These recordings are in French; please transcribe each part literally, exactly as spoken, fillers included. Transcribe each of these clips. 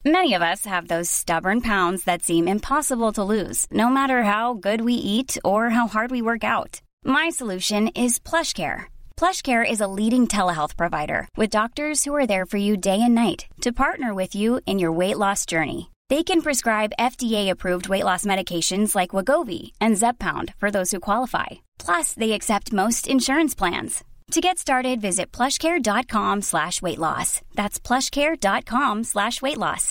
Many of us have those stubborn pounds that seem impossible to lose, no matter how good we eat or how hard we work out. My solution is PlushCare. PlushCare is a leading telehealth provider with doctors who are there for you day and night to partner with you in your weight loss journey. They can prescribe F D A-approved weight loss medications like Wegovy and Zepbound for those who qualify. Plus, they accept most insurance plans. To get started, visit plushcare.com slash weight loss. That's plushcare.com slash weight loss.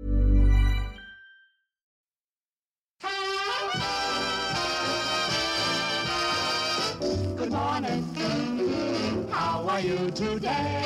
Good morning. How are you today?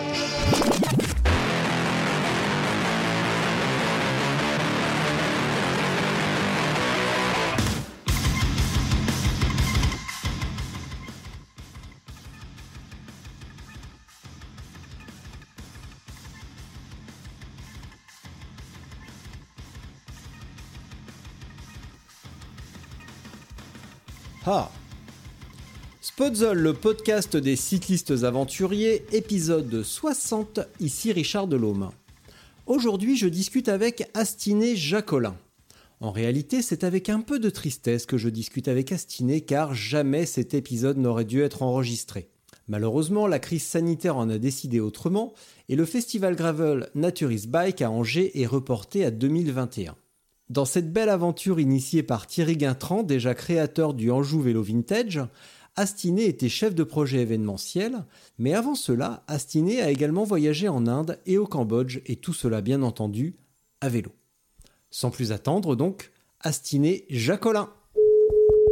Ah Spotzol, le podcast des cyclistes aventuriers, épisode soixante, ici Richard Delhomme. Aujourd'hui, je discute avec Astiné Jacolin. En réalité, c'est avec un peu de tristesse que je discute avec Astiné, car jamais cet épisode n'aurait dû être enregistré. Malheureusement, la crise sanitaire en a décidé autrement, et le festival gravel Naturist Bike à Angers est reporté à deux mille vingt et un. Dans cette belle aventure initiée par Thierry Guintran, déjà créateur du Anjou Vélo Vintage, Astiné était chef de projet événementiel, mais avant cela, Astiné a également voyagé en Inde et au Cambodge, et tout cela bien entendu à vélo. Sans plus attendre donc, Astiné Jacolin. Allô ?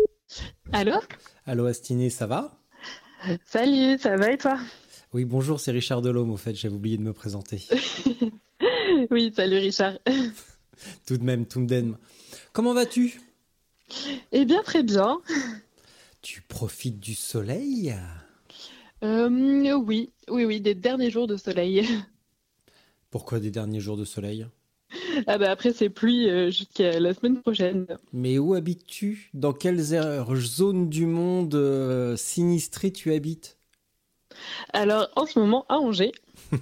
Allô Astiné, ça va ? Salut, ça va et toi ? Oui, bonjour, c'est Richard Delhomme, au fait, j'avais oublié de me présenter. Oui, salut Richard. Tout de même, tout de même. Comment vas-tu ? Eh bien, très bien. Tu profites du soleil ? euh, Oui, oui, oui, des derniers jours de soleil. Pourquoi des derniers jours de soleil ? Ah bah après, c'est pluie euh, jusqu'à la semaine prochaine. Mais où habites-tu ? Dans quelles zones du monde euh, sinistrées tu habites ? Alors, en ce moment, à Angers.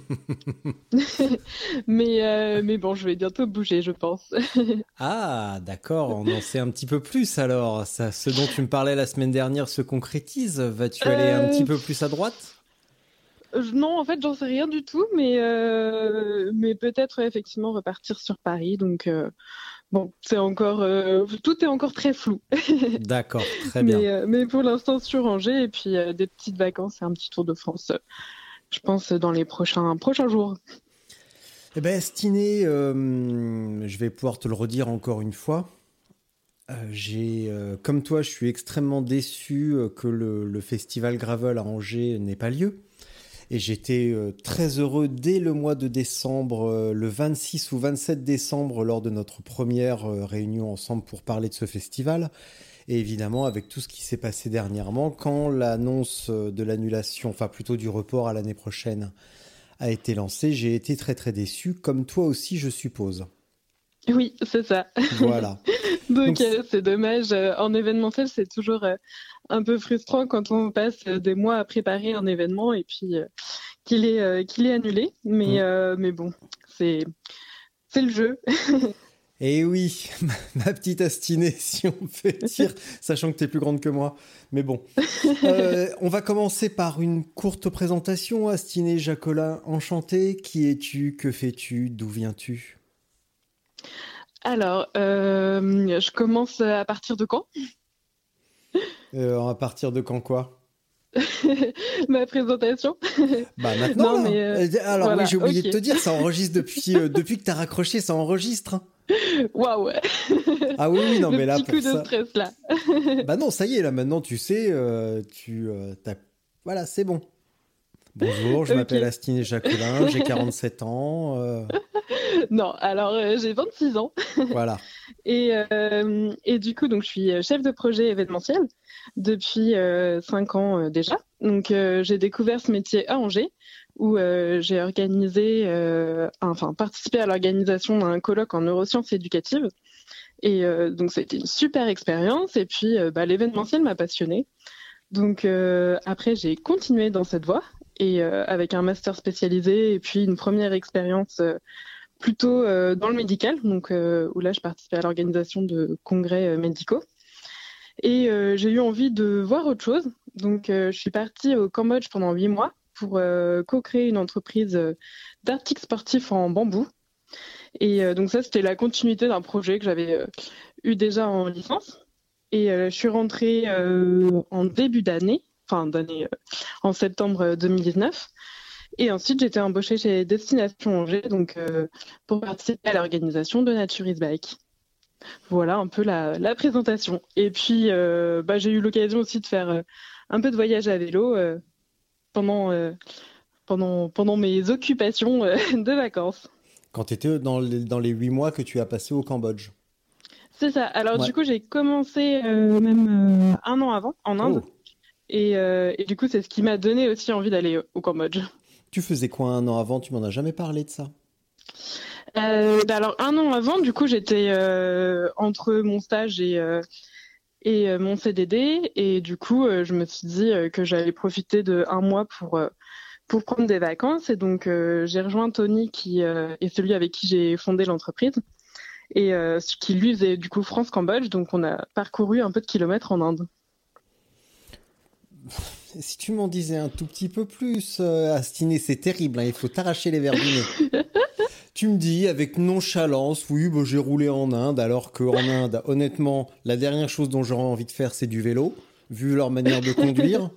mais, euh, mais bon, je vais bientôt bouger, je pense. Ah, d'accord, on en sait un petit peu plus alors. Ça, ce dont tu me parlais la semaine dernière se concrétise. Vas-tu aller euh... un petit peu plus à droite ? Non, en fait, j'en sais rien du tout, mais, euh, mais peut-être effectivement repartir sur Paris. Donc, euh, bon, c'est encore, euh, tout est encore très flou. D'accord, très bien. Mais, euh, mais pour l'instant sur Angers, et puis euh, des petites vacances et un petit tour de France, euh, je pense, dans les prochains, prochains jours. Eh bien, Astiné, euh, je vais pouvoir te le redire encore une fois. Euh, j'ai, euh, comme toi, je suis extrêmement déçu que le, le festival Gravel à Angers n'ait pas lieu. Et j'étais euh, très heureux dès le mois de décembre, euh, le vingt-six ou vingt-sept décembre, lors de notre première euh, réunion ensemble pour parler de ce festival. Et évidemment, avec tout ce qui s'est passé dernièrement, quand l'annonce de l'annulation, enfin plutôt du report à l'année prochaine, a été lancée, j'ai été très très déçu, comme toi aussi, je suppose. Oui, c'est ça. Voilà. Donc, Donc euh, c'est dommage. En événementiel, c'est toujours euh, un peu frustrant quand on passe des mois à préparer un événement et puis euh, qu'il est, euh, qu'il est annulé. Mais, mmh. euh, mais bon, c'est, c'est le jeu. Et oui, ma petite Astiné, si on peut dire, sachant que tu es plus grande que moi. Mais bon, euh, on va commencer par une courte présentation. Astiné Jacolin, enchanté. Qui es-tu ? Que fais-tu ? D'où viens-tu ? Alors, euh, je commence à partir de quand ? euh, À partir de quand quoi ? Ma présentation. Bah maintenant. Non, mais euh, Alors voilà, oui, j'ai oublié okay. de te dire, ça enregistre depuis euh, depuis que t'as raccroché, ça enregistre. Hein. Waouh. Ah oui, oui, non, Le mais là petit pour coup ça. de stress là. Bah non, ça y est, là maintenant tu sais, euh, tu euh, t'as... voilà, c'est bon. Bonjour, je okay. m'appelle Astiné Jacolin, j'ai quarante-sept ans. Euh... Non, alors euh, j'ai vingt-six ans. Voilà. Et, euh, et du coup, donc, je suis chef de projet événementiel depuis euh, cinq ans euh, déjà. Donc, euh, j'ai découvert ce métier à Angers, où euh, j'ai organisé, euh, enfin, participé à l'organisation d'un colloque en neurosciences éducatives. Et euh, donc, c'était une super expérience. Et puis, euh, bah, l'événementiel m'a passionnée. Donc, euh, après, j'ai continué dans cette voie, et euh, avec un master spécialisé et puis une première expérience euh, plutôt euh, dans le médical, donc euh, où là je participais à l'organisation de congrès euh, médicaux. Et euh, j'ai eu envie de voir autre chose. Donc euh, je suis partie au Cambodge pendant huit mois pour euh, co-créer une entreprise euh, d'articles sportifs en bambou. Et euh, donc ça, c'était la continuité d'un projet que j'avais euh, eu déjà en licence. Et euh, je suis rentrée euh, en début d'année, enfin d'année euh, en septembre deux mille dix-neuf. Et ensuite, j'étais embauchée chez Destination Angers, donc euh, pour participer à l'organisation de Nature is Bike. Voilà un peu la, la présentation. Et puis, euh, bah, j'ai eu l'occasion aussi de faire euh, un peu de voyage à vélo euh, pendant, euh, pendant, pendant mes occupations euh, de vacances. Quand tu étais dans les, dans les huit mois que tu as passé au Cambodge. C'est ça. Alors Ouais. du coup, j'ai commencé euh, même euh, un an avant, en Inde. Oh. Et, euh, et du coup, c'est ce qui m'a donné aussi envie d'aller au Cambodge. Tu faisais quoi un an avant? Tu m'en as jamais parlé de ça. Euh, bah alors un an avant, du coup, j'étais euh, entre mon stage et, euh, et euh, mon C D D. Et du coup, euh, je me suis dit euh, que j'allais profiter de un mois pour, euh, pour prendre des vacances. Et donc, euh, j'ai rejoint Tony, qui euh, est celui avec qui j'ai fondé l'entreprise. Et euh, qui lui faisait du coup France-Cambodge. Donc, on a parcouru un peu de kilomètres en Inde. Si tu m'en disais un tout petit peu plus, euh, Astiné, c'est terrible, hein, il faut t'arracher les verres du nez. Tu me dis avec nonchalance, oui, bah, j'ai roulé en Inde, alors qu'en Inde, honnêtement, la dernière chose dont j'aurais envie de faire, c'est du vélo, vu leur manière de conduire.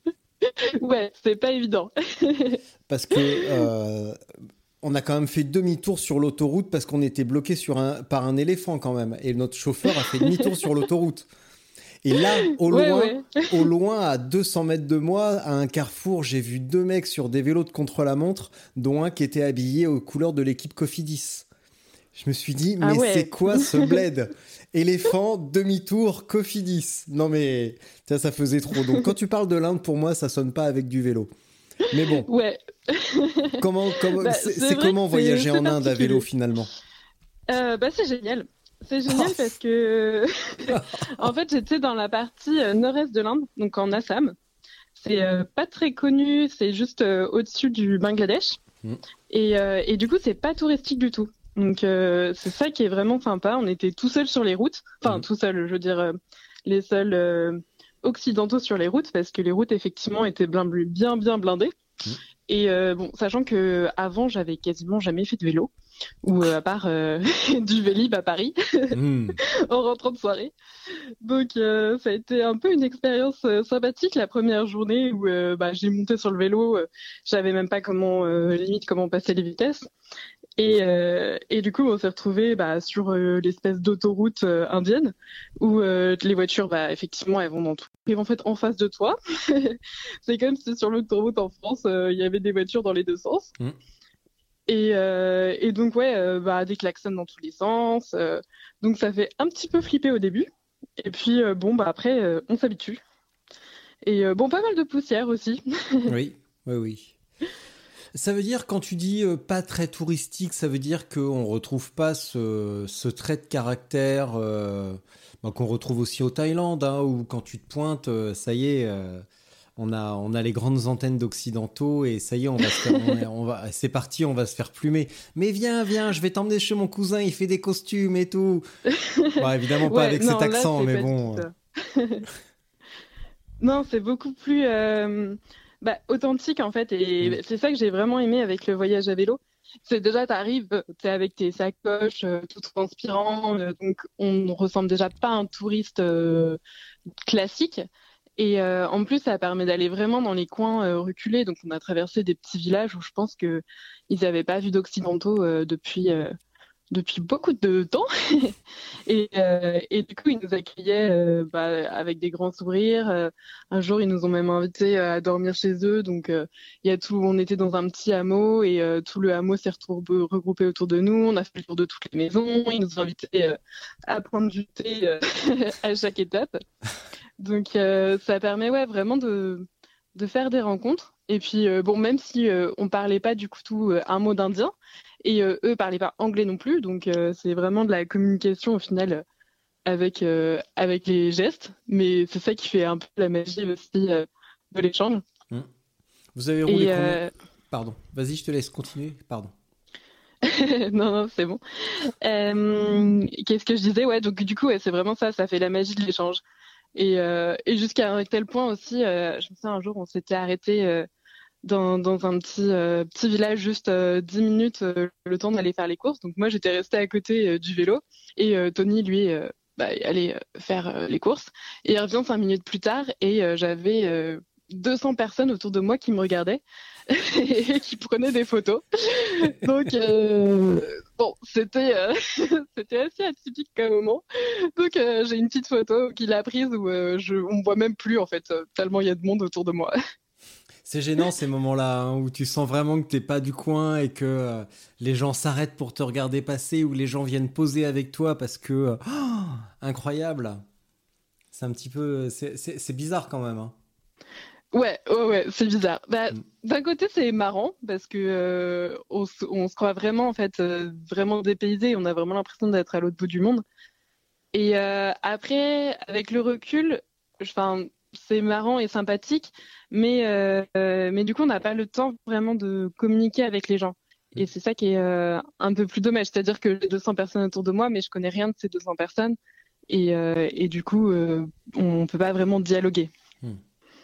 Ouais, c'est pas évident. Parce que euh, on a quand même fait demi-tour sur l'autoroute parce qu'on était bloqué sur un, par un éléphant quand même. Et notre chauffeur a fait demi-tour sur l'autoroute. Et là, au Ouais, loin, ouais. au loin, à deux cents mètres de moi, à un carrefour, j'ai vu deux mecs sur des vélos de contre-la-montre, dont un qui était habillé aux couleurs de l'équipe Cofidis. Je me suis dit, mais Ah ouais. c'est quoi ce bled? Éléphant, demi-tour, Cofidis. Non mais, ça, ça faisait trop. Donc quand tu parles de l'Inde, pour moi, ça sonne pas avec du vélo. Mais bon, Ouais. comment, comment, Bah, c'est, c'est c'est vrai comment que voyager c'est- en c'est Inde à vélo particulier. finalement? Euh, bah, c'est génial. C'est génial Oh. parce que, en fait, j'étais dans la partie euh, nord-est de l'Inde, donc en Assam. C'est euh, pas très connu, c'est juste euh, au-dessus du Bangladesh. Mm. Et, euh, et du coup, c'est pas touristique du tout. Donc, euh, c'est ça qui est vraiment sympa. On était tout seuls sur les routes. Enfin, Mm. tout seuls, je veux dire, euh, les seuls euh, occidentaux sur les routes, parce que les routes, effectivement, étaient blin- bien, bien blindées. Mm. Et euh, bon, sachant que avant, j'avais quasiment jamais fait de vélo, ou euh, à part euh, du Vélib à Paris Mm. en rentrant de soirée. Donc euh, ça a été un peu une expérience euh, sympathique la première journée où euh, bah, j'ai monté sur le vélo, euh, je savais même pas comment euh, limite comment passer les vitesses. Et, euh, et du coup, on s'est retrouvé bah, sur euh, l'espèce d'autoroute euh, indienne où euh, les voitures, bah, effectivement, elles vont dans tout. Ils vont en fait en face de toi. C'est comme si sur l'autoroute en France, euh, il y avait des voitures dans les deux sens. Mm. Et, euh, et donc, ouais, euh, bah, des klaxons dans tous les sens. euh, donc, ça fait un petit peu flipper au début. Et puis, euh, bon, bah, après, euh, on s'habitue. Et euh, bon, pas mal de poussière aussi. Oui, oui, oui. Ça veut dire, quand tu dis euh, pas très touristique, ça veut dire qu'on retrouve pas ce, ce trait de caractère euh, bah, qu'on retrouve aussi au Thaïlande, hein, où quand tu te pointes, euh, ça y est, euh, on a, on a les grandes antennes d'occidentaux et ça y est, on va se faire, on, est- on va, c'est parti, on va se faire plumer. Mais viens, viens, je vais t'emmener chez mon cousin, il fait des costumes et tout. Bon, évidemment pas Ouais, avec non, cet là, accent, c'est mais pas du bon. tout ça. Non, c'est beaucoup plus euh, bah, authentique en fait, et Mm. c'est ça que j'ai vraiment aimé avec le voyage à vélo. C'est déjà, t'arrives, t'es avec tes sacoches, euh, tout transpirant, euh, donc on ne ressemble déjà pas à un touriste euh, classique. Et euh, en plus, ça permet d'aller vraiment dans les coins euh, reculés. Donc, on a traversé des petits villages où je pense que ils n'avaient pas vu d'occidentaux euh, depuis euh, depuis beaucoup de temps. et, euh, et du coup, ils nous accueillaient euh, bah, avec des grands sourires. Euh, un jour, ils nous ont même invités à dormir chez eux. Donc, euh, il y a tout. On était dans un petit hameau et euh, tout le hameau s'est retrou- regroupé autour de nous. On a fait le tour de toutes les maisons. Ils nous ont invités euh, à prendre du thé euh, à chaque étape. Donc euh, ça permet ouais vraiment de de faire des rencontres. Et puis euh, bon, même si euh, on parlait pas du coup tout euh, un mot d'indien et euh, eux parlaient pas anglais non plus, donc euh, c'est vraiment de la communication au final euh, avec euh, avec les gestes. Mais c'est ça qui fait un peu la magie aussi euh, de l'échange. Mm. Vous avez roulé Et combien? euh, Pardon, vas-y, je te laisse continuer. Pardon. Non, non, c'est bon. Euh, qu'est-ce que je disais? Ouais, donc du coup, ouais, c'est vraiment ça, ça fait la magie de l'échange. Et, euh, et jusqu'à un tel point aussi, euh, je me souviens un jour, on s'était arrêté euh, dans, dans un petit, euh, petit village, juste euh, dix minutes, euh, le temps d'aller faire les courses. Donc moi, j'étais restée à côté euh, du vélo et euh, Tony, lui, euh, bah, allait euh, faire euh, les courses. Et il revient cinq minutes plus tard et euh, j'avais euh, deux cents personnes autour de moi qui me regardaient et qui prenaient des photos. Donc, euh, bon, c'était euh, c'était assez atypique comme moment. Donc, euh, j'ai une petite photo qu'il a prise où euh, je, on me voit même plus, en fait, euh, tellement il y a de monde autour de moi. C'est gênant ces moments-là hein, où tu sens vraiment que t'es pas du coin et que euh, les gens s'arrêtent pour te regarder passer ou les gens viennent poser avec toi parce que euh, oh, incroyable. C'est un petit peu, c'est, c'est, c'est bizarre quand même. Hein. Ouais, ouais, ouais, c'est bizarre. Bah, Mm. d'un côté, c'est marrant parce que euh, on, se- on se croit vraiment, en fait, euh, vraiment dépaysé. On a vraiment l'impression d'être à l'autre bout du monde. Et euh, après, avec le recul, enfin, c'est marrant et sympathique, mais, euh, euh, mais du coup, on n'a pas le temps vraiment de communiquer avec les gens. Et c'est ça qui est euh, un peu plus dommage. C'est-à-dire que j'ai deux cents personnes autour de moi, mais je connais rien de ces deux cents personnes. Et, euh, et du coup, euh, on peut pas vraiment dialoguer. Mm.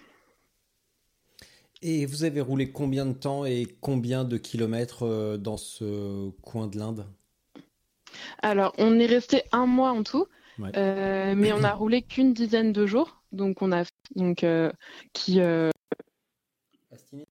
Et vous avez roulé combien de temps et combien de kilomètres euh, dans ce coin de l'Inde? Alors, on est resté un mois en tout, Ouais. euh, mais on a roulé qu'une dizaine de jours. Donc, on a donc euh, qui euh, Astiné.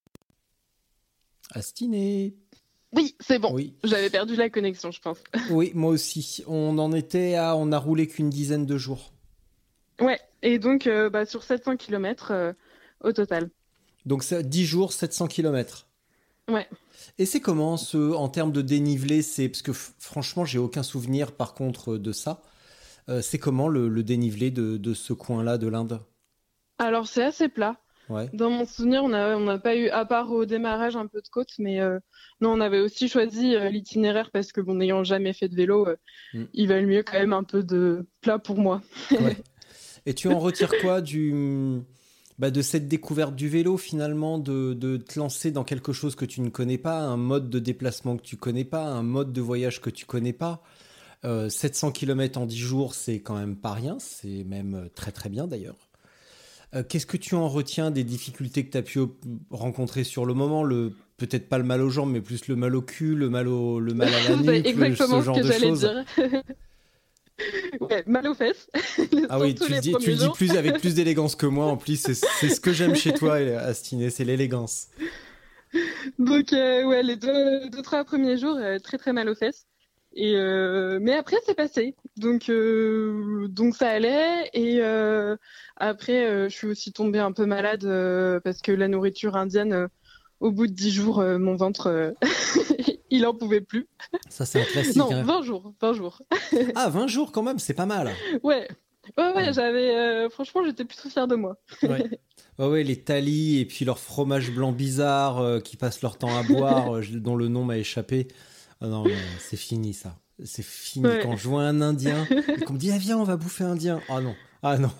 Astiné. oui, c'est bon. Oui. J'avais perdu la connexion, je pense. Oui, moi aussi. On en était à, on a roulé qu'une dizaine de jours. Ouais, et donc euh, bah, sur sept cents kilomètres euh, au total. Donc ça, dix jours, sept cents kilomètres. Ouais. Et c'est comment ce, en termes de dénivelé, c'est parce que f- franchement, j'ai aucun souvenir par contre de ça. Euh, c'est comment le, le dénivelé de, de ce coin-là de l'Inde? Alors c'est assez plat. Ouais. Dans mon souvenir, on a on n'a pas eu, à part au démarrage, un peu de côte, mais euh, non, on avait aussi choisi euh, l'itinéraire parce que bon, n'ayant jamais fait de vélo, euh, Mm. il valait mieux quand même un peu de plat pour moi. Ouais. Et tu en retires quoi du, bah, de cette découverte du vélo finalement, de, de te lancer dans quelque chose que tu ne connais pas, un mode de déplacement que tu connais pas, un mode de voyage que tu connais pas. Euh, sept cents kilomètres en dix jours, c'est quand même pas rien, c'est même très très bien d'ailleurs. Euh, qu'est-ce que tu en retiens des difficultés que tu as pu op- rencontrer sur le moment, le, peut-être pas le mal aux jambes, mais plus le mal au cul, le mal, au, le mal à la C'est nuque, le- exactement ce ce genre que de j'allais choses? dire. Ouais, mal aux fesses. Ah oui, Surtout tu le les dis, tu premiers le dis jours. plus avec plus d'élégance que moi. En plus, c'est c'est ce que j'aime chez toi, Astiné, c'est l'élégance. Donc euh, ouais, les deux, deux trois premiers jours, euh, très très mal aux fesses. Et euh, mais après c'est passé. Donc euh, donc ça allait. Et euh, après euh, je suis aussi tombée un peu malade euh, parce que la nourriture indienne, euh, au bout de dix jours, euh, mon ventre, euh, il en pouvait plus. Ça, c'est un classique. Non, Hein. vingt jours, vingt jours. Ah, vingt jours quand même, c'est pas mal. Ouais. Ouais, ouais, Ouais. j'avais, euh, franchement, j'étais plutôt fière de moi. Ouais. Ouais, ouais, les thalis et puis leur fromage blanc bizarre euh, qui passent leur temps à boire, euh, dont le nom m'a échappé. Ah non, mais c'est fini ça. C'est fini. Ouais. Quand je vois un Indien et qu'on me dit ah viens on va bouffer indien. Ah non, ah non,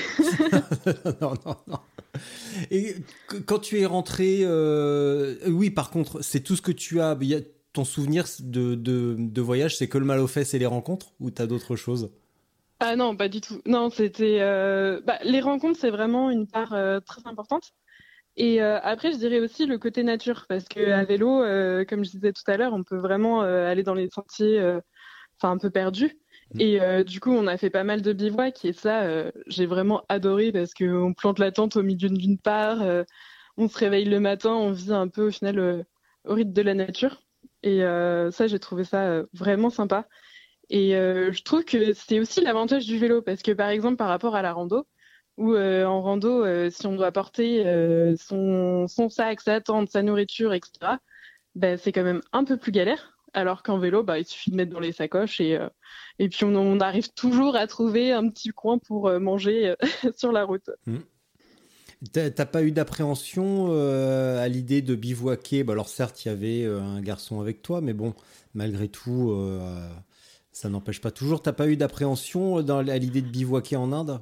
non non non. Et que- quand tu es rentré, euh, oui par contre c'est tout ce que tu as. Il y a ton souvenir de, de, de voyage, c'est que le mal aux fesses et les rencontres ou t'as d'autres choses? Ah non, pas du tout. Non, c'était, euh, bah, les rencontres, c'est vraiment une part euh, très importante. Et euh, après, je dirais aussi le côté nature, parce que à vélo, euh, comme je disais tout à l'heure, on peut vraiment euh, aller dans les sentiers, euh, enfin un peu perdus. Mm. Et euh, du coup, on a fait pas mal de bivouac, et ça, euh, j'ai vraiment adoré parce que on plante la tente au milieu d'une part, euh, on se réveille le matin, on vit un peu au final euh, au rythme de la nature. Et euh, ça, j'ai trouvé ça euh, vraiment sympa. Et euh, je trouve que c'est aussi l'avantage du vélo, parce que par exemple, par rapport à la rando, où euh, en rando, euh, si on doit porter euh, son, son sac, sa tente, sa nourriture, et cetera, bah, c'est quand même un peu plus galère. Alors qu'en vélo, bah, il suffit de mettre dans les sacoches et, euh, et puis on, on arrive toujours à trouver un petit coin pour euh, manger euh, sur la route. Mm. T'as t'as pas eu d'appréhension euh, à l'idée de bivouaquer? Bah alors certes, il y avait euh, un garçon avec toi, mais bon, malgré tout, euh, ça n'empêche pas toujours. T'as pas eu d'appréhension dans, à l'idée de bivouaquer en Inde?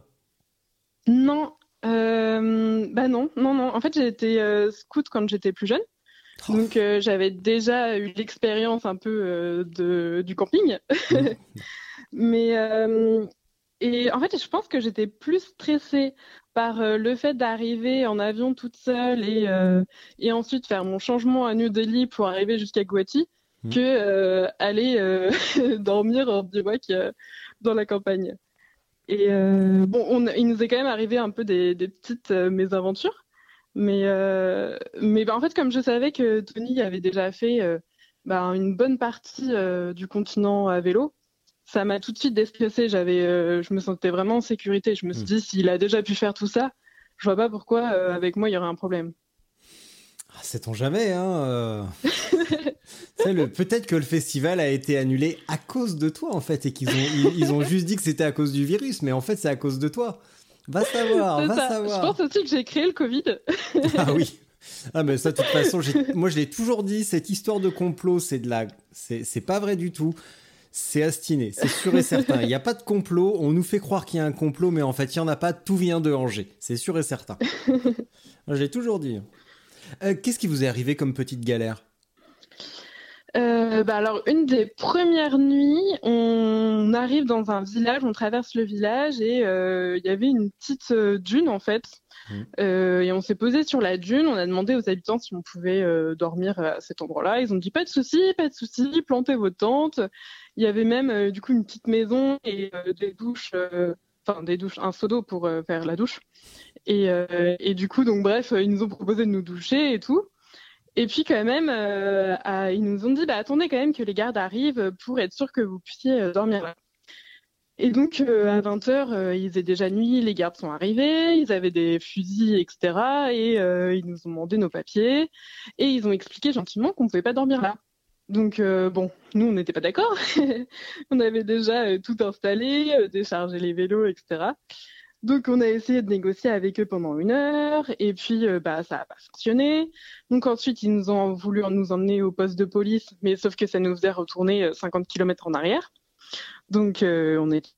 Non, euh, bah non, non, non. En fait, j'ai été euh, scout quand j'étais plus jeune. Oh. Donc euh, j'avais déjà eu l'expérience un peu euh, de, du camping. Mmh. Mais euh, et en fait, je pense que j'étais plus stressée par euh, le fait d'arriver en avion toute seule et, euh, et ensuite faire mon changement à New Delhi pour arriver jusqu'à Guwahati Mmh. que euh, aller euh, dormir en bivouac euh, dans la campagne. Et euh, bon, on, il nous est quand même arrivé un peu des, des petites euh, mésaventures. Mais, euh, mais bah, en fait, comme je savais que Tony avait déjà fait euh, bah, une bonne partie euh, du continent à vélo, ça m'a tout de suite déstressée. J'avais, euh, je me sentais vraiment en sécurité. Je me suis Mm. dit, s'il a déjà pu faire tout ça, je vois pas pourquoi euh, avec moi il y aurait un problème. Ah, sait-on jamais, hein euh... C'est le... Peut-être que le festival a été annulé à cause de toi, en fait, et qu'ils ont, ils, ils ont juste dit que c'était à cause du virus, mais en fait, c'est à cause de toi. Va savoir, C'est va ça. savoir. Je pense aussi que j'ai créé le Covid. Ah oui. Ah mais ça de toute façon, j'ai... moi je l'ai toujours dit, cette histoire de complot, c'est de la, c'est, c'est pas vrai du tout. C'est astiné, c'est sûr et certain. Il n'y a pas de complot. On nous fait croire qu'il y a un complot, mais en fait il y en a pas. Tout vient de Angers, c'est sûr et certain. Moi, je l'ai toujours dit. Euh, qu'est-ce qui vous est arrivé comme petite galère ? Euh, bah alors, une des premières nuits, on arrive dans un village, on traverse le village et euh, il y avait une petite euh, dune en fait. Mmh. Euh, et on s'est posé sur la dune, on a demandé aux habitants si on pouvait euh, dormir à cet endroit-là. Ils ont dit pas de souci, pas de souci, plantez vos tentes. Il y avait même euh, du coup une petite maison et euh, des douches, euh, enfin des douches, un seau d'eau pour euh, faire la douche. Et, euh, et du coup, donc bref, ils nous ont proposé de nous doucher et tout. Et puis quand même, euh, à, ils nous ont dit, bah attendez quand même que les gardes arrivent pour être sûr que vous puissiez euh, dormir là. Et donc euh, à vingt heures, euh, il faisait déjà nuit, les gardes sont arrivés, ils avaient des fusils, et cetera. Et euh, ils nous ont demandé nos papiers et ils ont expliqué gentiment qu'on ne pouvait pas dormir là. Donc euh, bon, nous on n'était pas d'accord. On avait déjà euh, tout installé, euh, déchargé les vélos, et cetera. Donc on a essayé de négocier avec eux pendant une heure et puis euh, bah ça n'a pas fonctionné. Donc ensuite ils nous ont voulu nous emmener au poste de police, mais sauf que ça nous faisait retourner euh, cinquante kilomètres en arrière. Donc euh, on est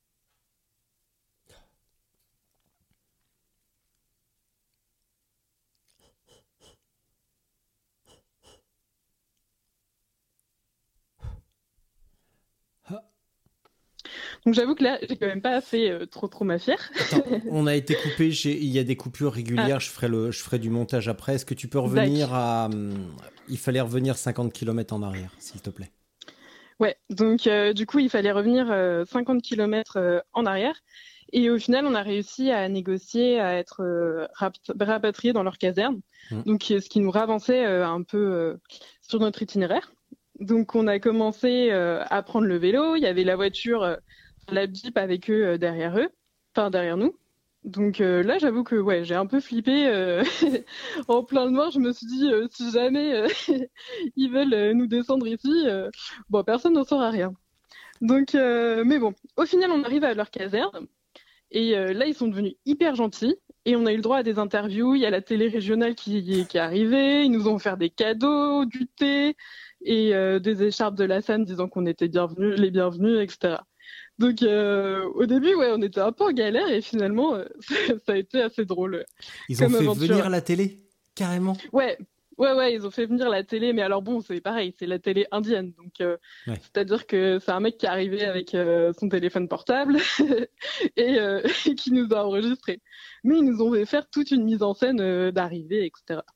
Donc j'avoue que là, j'ai quand même pas fait euh, trop trop ma fière. Attends, on a été coupé, j'ai... il y a des coupures régulières, ah. je, ferai le... je ferai du montage après. Est-ce que tu peux revenir D'accord. à... Il fallait revenir cinquante kilomètres en arrière, s'il te plaît. Ouais, donc euh, du coup, il fallait revenir euh, cinquante kilomètres euh, en arrière. Et au final, on a réussi à négocier, à être euh, rap- rapatriés dans leur caserne. Mmh. Donc ce qui nous ravançait euh, un peu euh, sur notre itinéraire. Donc on a commencé euh, à prendre le vélo, il y avait la voiture... Euh, la Jeep avec eux euh, derrière eux, enfin derrière nous. Donc euh, là, j'avoue que ouais, j'ai un peu flippé. Euh, en plein noir, je me suis dit, euh, si jamais euh, ils veulent euh, nous descendre ici, euh, bon, personne n'en saura rien. Donc, euh, mais bon, au final, on arrive à leur caserne. Et euh, là, ils sont devenus hyper gentils. Et on a eu le droit à des interviews. Il y a la télé régionale qui, qui est arrivée. Ils nous ont offert des cadeaux, du thé et euh, des écharpes de la S A M disant qu'on était bienvenus, les bienvenus, et cetera. Donc euh, au début, ouais, on était un peu en galère et finalement, euh, ça a été assez drôle. Ils ont fait aventure. venir la télé, carrément. Ouais, ouais, ouais, ils ont fait venir la télé, mais alors bon, c'est pareil, c'est la télé indienne, donc euh, ouais. C'est-à-dire que c'est un mec qui est arrivé avec euh, son téléphone portable et, euh, et qui nous a enregistrés. Mais ils nous ont fait faire toute une mise en scène euh, d'arrivée, et cetera.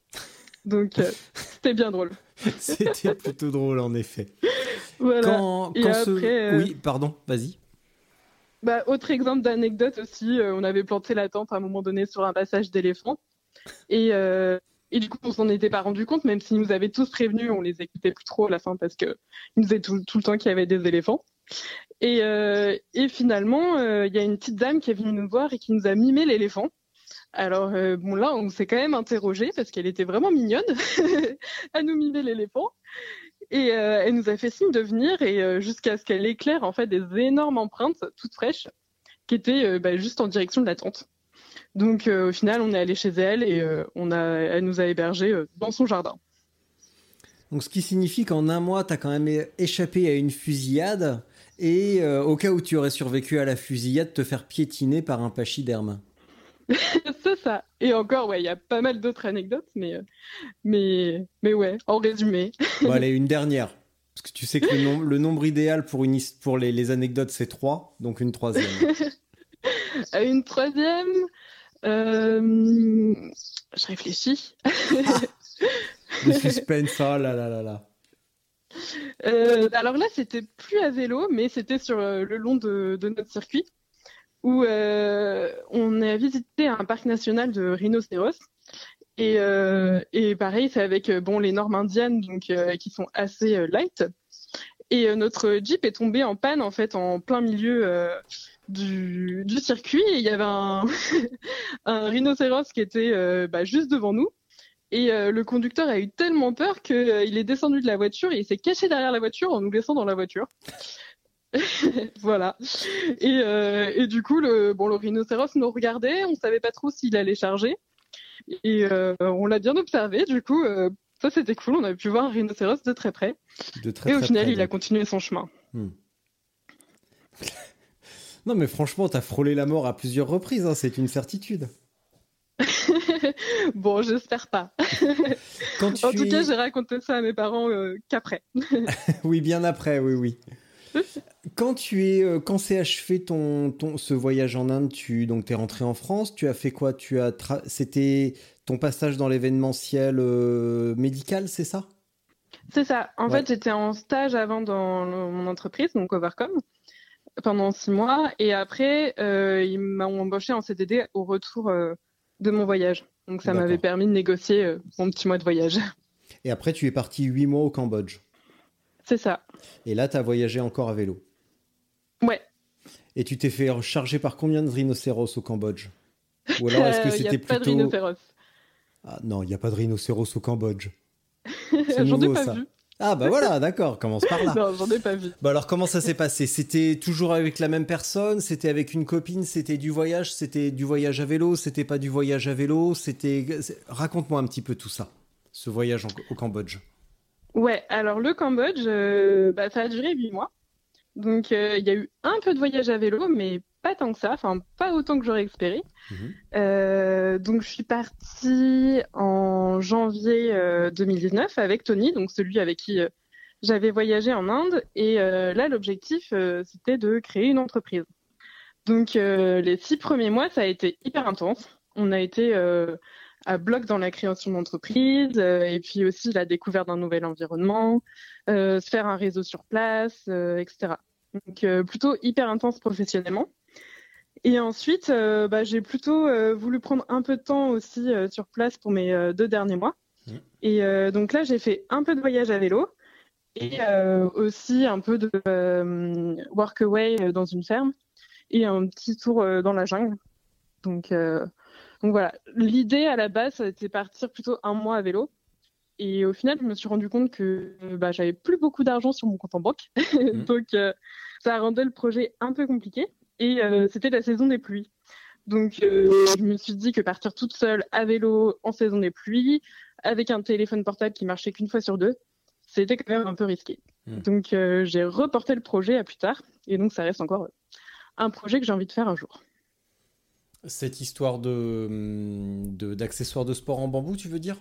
Donc euh, c'était bien drôle. C'était plutôt drôle en effet. Voilà. Quand, et quand après, ce... euh... Oui, pardon, vas-y. Bah, autre exemple d'anecdote aussi, euh, on avait planté la tente à un moment donné sur un passage d'éléphants. Et, euh, et du coup, on s'en était pas rendu compte, même s'ils nous avaient tous prévenus, on les écoutait plus trop à la fin parce qu'ils nous disaient tout, tout le temps qu'il y avait des éléphants. Et, euh, et finalement, il euh, y a une petite dame qui est venue nous voir et qui nous a mimé l'éléphant. Alors, euh, bon, là, on s'est quand même interrogé parce qu'elle était vraiment mignonne à nous mimer l'éléphant. Et euh, elle nous a fait signe de venir et euh, jusqu'à ce qu'elle éclaire en fait des énormes empreintes toutes fraîches qui étaient euh, bah, juste en direction de la tente. Donc euh, au final, on est allé chez elle et euh, on a, elle nous a hébergés euh, dans son jardin. Donc ce qui signifie qu'en un mois, tu as quand même échappé à une fusillade et euh, au cas où tu aurais survécu à la fusillade, te faire piétiner par un pachyderme. C'est ça. Et encore, ouais, il y a pas mal d'autres anecdotes, mais, euh, mais, mais ouais, en résumé. Bon, allez, une dernière. Parce que tu sais que le, nom- le nombre idéal pour, une, his- pour les, les anecdotes, c'est trois. Donc une troisième. Euh, Une troisième, euh, je réfléchis. Le suspense, oh là là là là. Euh, alors là, c'était plus à vélo, mais c'était sur euh, le long de, de notre circuit, où euh, on a visité un parc national de rhinocéros. Et, euh, et pareil, c'est avec euh, bon, les normes indiennes, donc, euh, qui sont assez euh, light. Et euh, notre Jeep est tombé en panne, en fait, en plein milieu euh, du, du circuit. Et il y avait un, un rhinocéros qui était euh, bah, juste devant nous. Et euh, le conducteur a eu tellement peur qu'il euh, est descendu de la voiture et il s'est caché derrière la voiture en nous laissant dans la voiture. Voilà. Et, euh, et du coup, le, bon, le rhinocéros nous regardait, on savait pas trop s'il allait charger. Et euh, on l'a bien observé, du coup, euh, ça c'était cool, on a pu voir un rhinocéros de très près. De très, Et au très final, près, il a donc. continué son chemin. Hmm. Non, mais franchement, t'as frôlé la mort à plusieurs reprises, hein, c'est une certitude. Bon, j'espère pas. Quand tu En tout es- cas, j'ai raconté ça à mes parents euh, qu'après. Oui, bien après, oui, oui. Quand tu es, euh, quand s'est achevé ton, ton, ce voyage en Inde, tu donc t'es rentré en France, tu as fait quoi? Tu as tra- C'était ton passage dans l'événementiel euh, médical, c'est ça? C'est ça. En Ouais. fait, j'étais en stage avant dans le- mon entreprise, donc Overcom, pendant six mois. Et après, euh, ils m'ont embauché en C D D au retour euh, de mon voyage. Donc ça m'avait D'accord. permis de négocier euh, mon petit mois de voyage. Et après, tu es parti huit mois au Cambodge. C'est ça. Et là, tu as voyagé encore à vélo. Ouais. Et tu t'es fait charger par combien de rhinocéros au Cambodge? Ou alors est-ce que Euh, y a c'était pas de plutôt... rhinocéros. Ah non, il n'y a pas de rhinocéros au Cambodge. C'est J'en ai nouveau, pas ça. vu. Ah bah voilà, d'accord, commence par là. Non, j'en ai pas vu. Bah alors comment ça s'est passé? C'était toujours avec la même personne? C'était avec une copine? C'était du voyage? C'était du voyage à vélo? C'était pas du voyage à vélo? C'était... c'est- Raconte-moi un petit peu tout ça, ce voyage en- au Cambodge. Ouais, alors le Cambodge, euh, bah, ça a duré huit mois. Donc euh, il y a eu un peu de voyage à vélo, mais pas tant que ça, enfin pas autant que j'aurais espéré. Mhm. Euh, donc je suis partie en janvier euh, deux mille dix-neuf avec Tony, donc celui avec qui euh, j'avais voyagé en Inde. Et euh, là, l'objectif, euh, c'était de créer une entreprise. Donc euh, les six premiers mois, ça a été hyper intense. On a été euh, à bloc dans la création d'entreprise euh, et puis aussi la découverte d'un nouvel environnement, euh, se faire un réseau sur place, euh, et cetera. Donc euh, plutôt hyper intense professionnellement. Et ensuite, euh, bah, j'ai plutôt euh, voulu prendre un peu de temps aussi euh, sur place pour mes euh, deux derniers mois. Mmh. Et euh, donc là, j'ai fait un peu de voyage à vélo et euh, aussi un peu de euh, workaway euh, dans une ferme et un petit tour euh, dans la jungle. Donc, euh, donc voilà, l'idée à la base, c'était partir plutôt un mois à vélo. Et au final, je me suis rendu compte que euh, bah, j'avais plus beaucoup d'argent sur mon compte en banque. Mmh. Donc euh, ça rendait le projet un peu compliqué. Et euh, c'était la saison des pluies. Donc euh, je me suis dit que partir toute seule à vélo en saison des pluies, avec un téléphone portable qui marchait qu'une fois sur deux, c'était quand même un peu risqué. Mmh. Donc euh, j'ai reporté le projet à plus tard. Et donc ça reste encore un projet que j'ai envie de faire un jour. Cette histoire de, de, d'accessoires de sport en bambou, tu veux dire?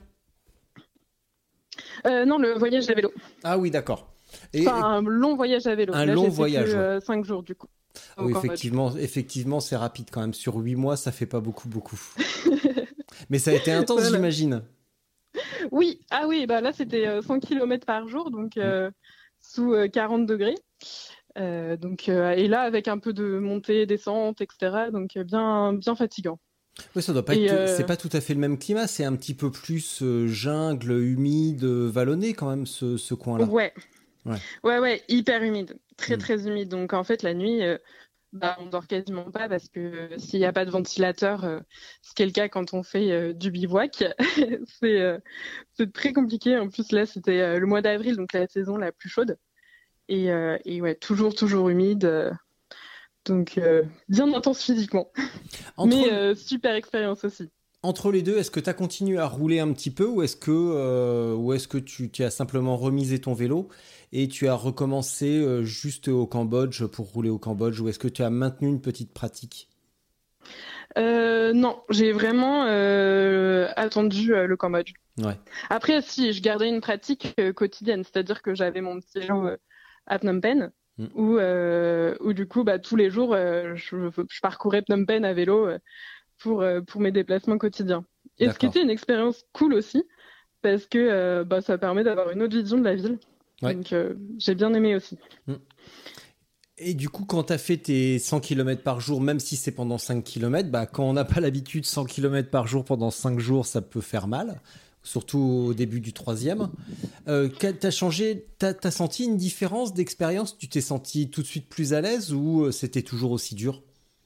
Euh, non, le voyage à vélo. Ah oui, d'accord. Et, Enfin, un long voyage à vélo. Un Là, long j'ai fait voyage, que, ouais. euh, cinq jours du coup. au oui, Cambodge. effectivement, effectivement, c'est rapide quand même. Sur huit mois, ça fait pas beaucoup, beaucoup. Mais ça a été intense, Voilà. j'imagine. Oui, ah oui, bah là c'était euh, cent kilomètres par jour, donc euh, sous euh, quarante degrés. Euh, donc, euh, et là avec un peu de montée, descente, et cetera. Donc euh, bien, bien fatigant. Oui, ça doit pas Et, être. euh, C'est pas tout à fait le même climat. C'est un petit peu plus euh, jungle, humide, vallonné quand même ce, ce coin-là. Ouais. Ouais. ouais, ouais, hyper humide, très Mm. très humide. Donc en fait la nuit, euh, bah, on dort quasiment pas parce que euh, s'il n'y a pas de ventilateur, euh, ce qui est le cas quand on fait euh, du bivouac, c'est euh, c'est très compliqué. En plus là c'était euh, le mois d'avril, donc la saison la plus chaude. Et, euh, et ouais, toujours toujours humide. euh, donc euh, bien intense physiquement, Entre, mais euh, super expérience aussi. entre les deux, est-ce que tu as continué à rouler un petit peu ou est-ce que, euh, ou est-ce que tu, tu as simplement remisé ton vélo et tu as recommencé euh, juste au Cambodge pour rouler au Cambodge ou est-ce que tu as maintenu une petite pratique? Euh, non, j'ai vraiment euh, attendu euh, le Cambodge. Ouais. Après, si, je gardais une pratique euh, quotidienne, c'est-à-dire que j'avais mon petit vélo euh, à Phnom Penh, Mm. où, euh, où du coup, bah, tous les jours, euh, je, je parcourais Phnom Penh à vélo euh, pour, euh, pour mes déplacements quotidiens. Et ce qui D'accord. était une expérience cool aussi, parce que euh, bah, ça permet d'avoir une autre vision de la ville. Ouais. Donc, euh, j'ai bien aimé aussi. Mm. Et du coup, quand tu as fait tes cent kilomètres par jour, même si c'est pendant cinq kilomètres, bah, quand on n'a pas l'habitude, cent kilomètres par jour pendant cinq jours, ça peut faire mal, surtout au début du troisième. Euh, t'as changé, t'as, t'as senti une différence d'expérience? Tu t'es senti tout de suite plus à l'aise ou c'était toujours aussi dur?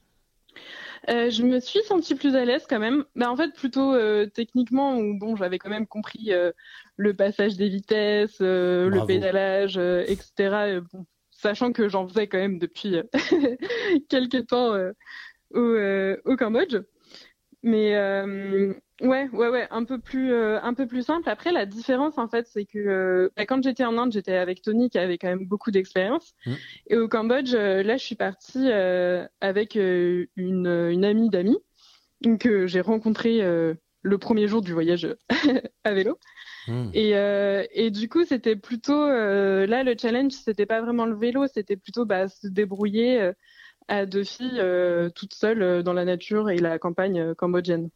Euh, je me suis sentie plus à l'aise quand même. Bah, en fait, plutôt euh, techniquement, où bon, j'avais quand même compris euh, le passage des vitesses, euh, le Bravo. pédalage, euh, et cetera. Euh, bon, sachant que j'en faisais quand même depuis euh, quelques temps euh, au, euh, au Cambodge. Mais euh, ouais, ouais, ouais, un peu plus, euh, un peu plus simple. Après, la différence, en fait, c'est que euh, bah, quand j'étais en Inde, j'étais avec Tony, qui avait quand même beaucoup d'expérience. Mmh. Et au Cambodge, euh, là, je suis partie euh, avec euh, une, une amie d'amis que euh, j'ai rencontrée euh, le premier jour du voyage à vélo. Mmh. Et, euh, et du coup, c'était plutôt euh, là, le challenge, c'était pas vraiment le vélo, c'était plutôt bah, se débrouiller. Euh, à deux filles euh, toutes seules euh, dans la nature et la campagne euh, cambodgienne.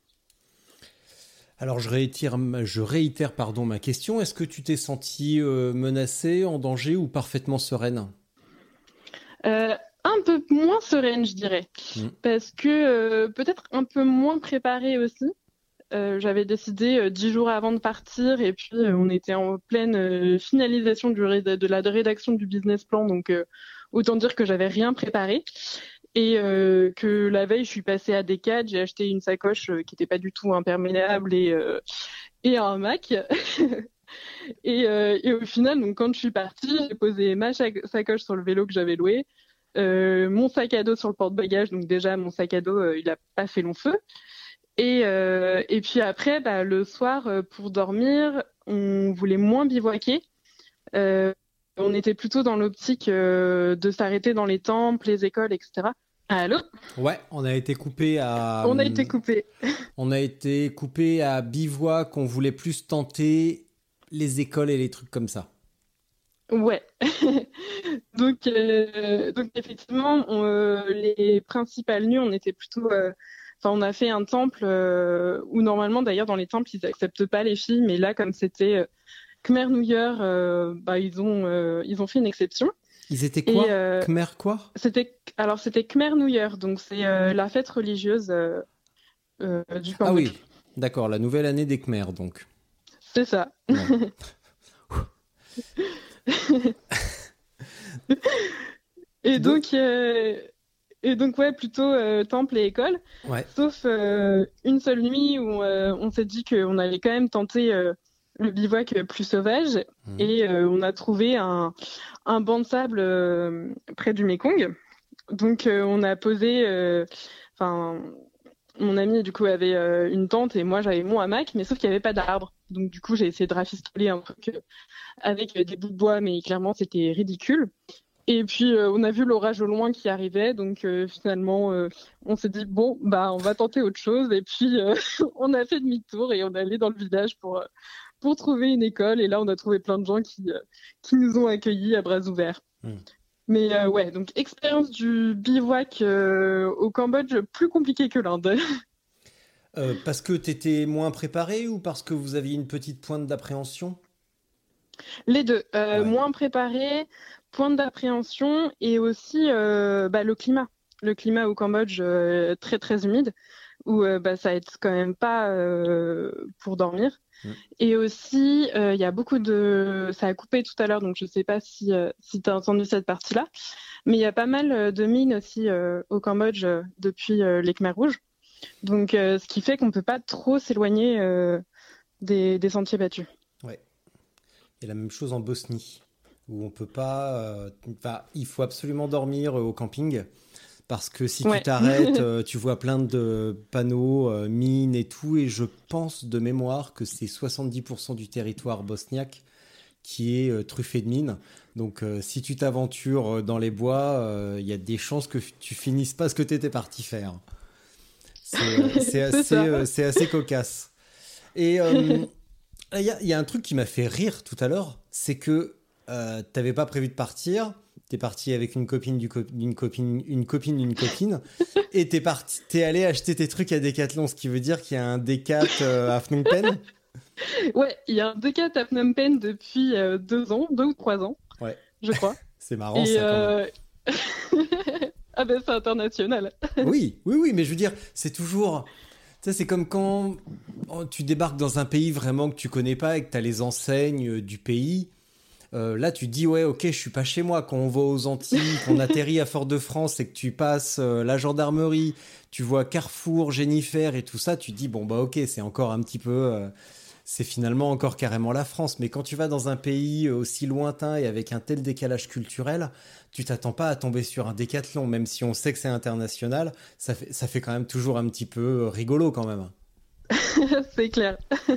Alors je réitère, je réitère pardon, ma question. Est-ce que tu t'es sentie euh, menacée, en danger ou parfaitement sereine? Euh, un peu moins sereine, je dirais, Mmh. parce que euh, peut-être un peu moins préparée aussi. Euh, j'avais décidé euh, dix jours avant de partir et puis euh, on était en pleine euh, finalisation du ré- de la rédaction du business plan, donc euh, autant dire que j'avais rien préparé. Et euh, que la veille, je suis passée à Decathlon, j'ai acheté une sacoche euh, qui n'était pas du tout imperméable et, euh, et un Mac. et, euh, et au final, donc, quand je suis partie, j'ai posé ma chac- sacoche sur le vélo que j'avais loué, euh, mon sac à dos sur le porte-bagages. Donc déjà, mon sac à dos, euh, il a pas fait long feu. Et, euh, et puis après, bah, le soir, euh, pour dormir, on voulait moins bivouaquer. Euh, on était plutôt dans l'optique euh, de s'arrêter dans les temples, les écoles, et cetera. Allô? Ouais, on a été coupé à. On a été coupé. On a été coupé à bivouac. On voulait plus tenter les écoles et les trucs comme ça. Ouais. donc, euh, donc effectivement, on, euh, les principales nuits, on était plutôt. euh, Enfin, on a fait un temple euh, où normalement, d'ailleurs, dans les temples, ils acceptent pas les filles, mais là, comme c'était euh, Khmer New Year, euh, bah, ils ont euh, ils ont fait une exception. Ils étaient quoi? Et, euh, Khmer quoi? C'était alors c'était Khmer New Year, donc c'est euh, la fête religieuse euh, euh, du Ah Cambodge. oui, d'accord, la nouvelle année des Khmer donc. C'est ça. Ouais. Et Donc- donc, euh, et donc ouais, plutôt euh, temple et école. Ouais. Sauf euh, une seule nuit où euh, on s'est dit qu'on allait quand même tenter euh, le bivouac plus sauvage. Mmh. Et euh, on a trouvé un, un banc de sable euh, près du Mékong. Donc euh, on a posé, enfin, mon ami du coup avait euh, une tente et moi j'avais mon hamac, mais sauf qu'il n'y avait pas d'arbre. Donc du coup j'ai essayé de rafistoler un truc euh, avec euh, des bouts de bois, mais clairement c'était ridicule. Et puis euh, on a vu l'orage au loin qui arrivait, donc euh, finalement euh, on s'est dit bon bah on va tenter autre chose. Et puis euh, on a fait demi-tour et on est allé dans le village pour euh, pour trouver une école. Et là on a trouvé plein de gens qui euh, qui nous ont accueillis à bras ouverts. Mmh. Mais euh, ouais, donc expérience du bivouac euh, au Cambodge plus compliquée que l'Inde. Euh, parce que t'étais moins préparé ou parce que vous aviez une petite pointe d'appréhension? Les deux, euh, Ouais. moins préparé, pointe d'appréhension et aussi euh, bah, le climat. Le climat au Cambodge euh, très très humide où euh, bah, ça aide quand même pas euh, pour dormir. Mm. Et aussi, il euh, y a beaucoup de... Ça a coupé tout à l'heure, donc je sais pas si, euh, si tu as entendu cette partie-là, mais il y a pas mal de mines aussi euh, au Cambodge euh, depuis euh, les Khmers rouges. Donc, euh, ce qui fait qu'on peut pas trop s'éloigner euh, des, des sentiers battus. Ouais. Il y a la même chose en Bosnie, où on peut pas... euh, enfin, il faut absolument dormir euh, au camping, parce que si Ouais. tu t'arrêtes, euh, tu vois plein de panneaux, euh, mines et tout, et je pense de mémoire que c'est soixante-dix pour cent du territoire bosniaque qui est euh, truffé de mines. Donc euh, si tu t'aventures dans les bois, il euh, y a des chances que tu finisses pas ce que tu étais parti faire. C'est, c'est, assez, euh, c'est assez cocasse. Et il euh, y, a, y a un truc qui m'a fait rire tout à l'heure, c'est que euh, t'avais pas prévu de partir. T'es parti avec une copine du co- d'une copine, une copine d'une copine, et t'es parti, t'es allé acheter tes trucs à Decathlon, ce qui veut dire qu'il y a un Decat euh, à Phnom Penh. Ouais, il y a un Decat à Phnom Penh depuis euh, deux ans, deux ou trois ans, Ouais. je crois. C'est marrant Et ça. euh... Quand même. Ah ben c'est international. Oui, oui, oui, mais je veux dire, c'est toujours. Tu sais, c'est comme quand tu débarques dans un pays vraiment que tu connais pas et que t'as les enseignes du pays. Euh, là, tu te dis, ouais, ok, je suis pas chez moi. Quand on va aux Antilles, qu'on atterrit à Fort-de-France et que tu passes euh, la gendarmerie, tu vois Carrefour, Jennifer et tout ça, tu te dis, bon, bah, ok, c'est encore un petit peu. Euh, c'est finalement encore carrément la France. Mais quand tu vas dans un pays aussi lointain et avec un tel décalage culturel, tu t'attends pas à tomber sur un Décathlon, même si on sait que c'est international. Ça fait, ça fait quand même toujours un petit peu rigolo, quand même. C'est clair.